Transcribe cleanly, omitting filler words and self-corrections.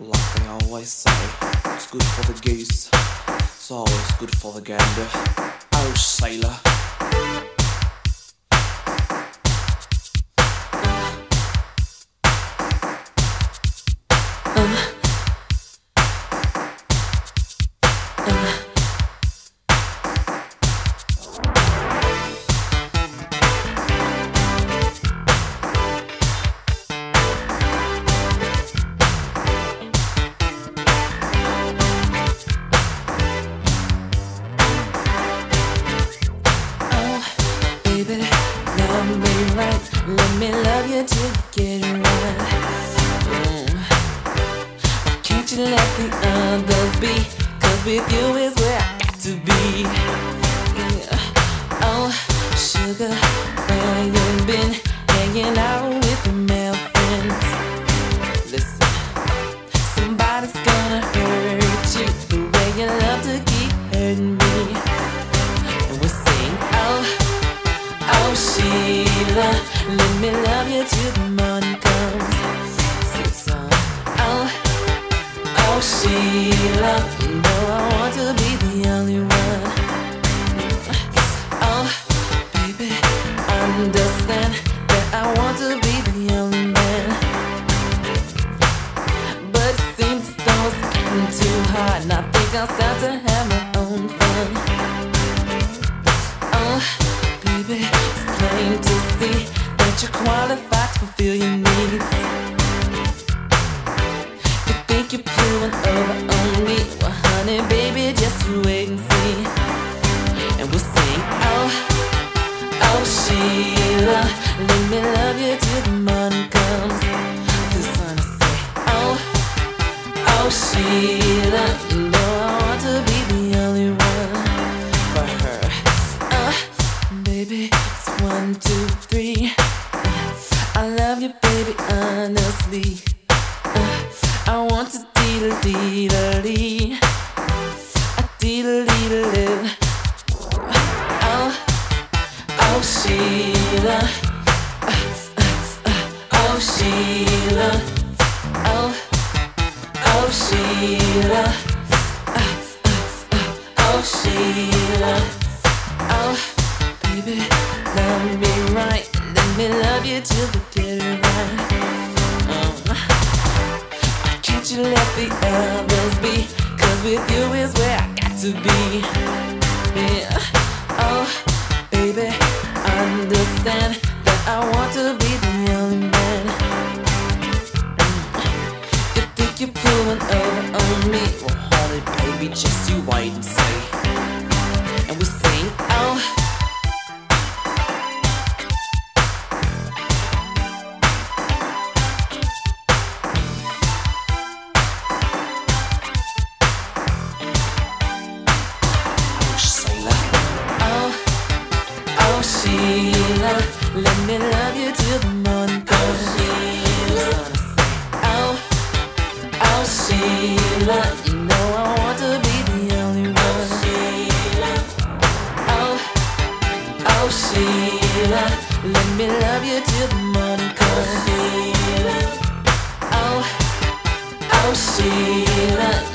Like they always say, what's good for the goose, it's always good for the gander. Oh, sailor. Love me right, let me love you till you get it right. Can't you let the others be? 'Cause with you is where I got to be. Yeah. Oh, sugar, where you been? Hanging out with the male friends. Listen, somebody's gonna hurt you the way you love to keep hurting me. And we'll sing, oh Sheila, let me love you till the morning comes. Sing song. Oh Sheila, you know I want to be the only one. Oh baby, understand that I want to be the only man. But it seems the storm's getting too hard, and I think I'll start to have my own fun. Oh baby, it's plain to see that you're qualified to fulfill your needs. You think you're pulling over on me? Well, honey, baby, just you wait and see. And we'll sing, oh Sheila, let me love you till the morning comes. The sun will say, oh Sheila, you know I want to be the only one for her. Baby, it's 1, 2, 3. I love you, baby, honestly. I want to dee-da-dee-da-dee. Dee-da-dee-da-dee. Oh Sheila. Oh Sheila. Oh Sheila. Oh Sheila. Oh baby, love me right, let me love you till we get it right. Can't you let the others be? 'Cause with you is where I got to be. Yeah. Oh baby, understand that I want to be the only man. You think you're pulling over on me? Well, honey, baby, just you wait and see. And we sing, oh Sheila, let me love you till the morning comes. Oh Sheila, you know I want to be the only one. Oh Sheila, let me love you till the morning comes. Oh Sheila.